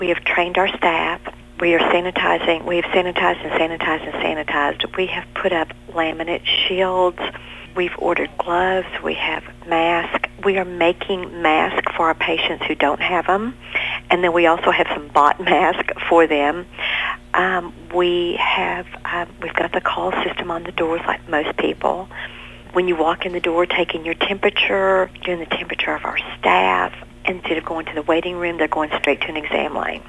We have trained our staff. We are sanitizing. We have sanitized and sanitized and sanitized. We have put up laminate shields. We've ordered gloves. We have masks. We are making masks for our patients who don't have them. And then we also have some bought masks for them. We've got the call system on the doors like most people. When you walk in the door, taking your temperature, doing the temperature of our staff. Instead of going to the waiting room, they're going straight to an exam lane.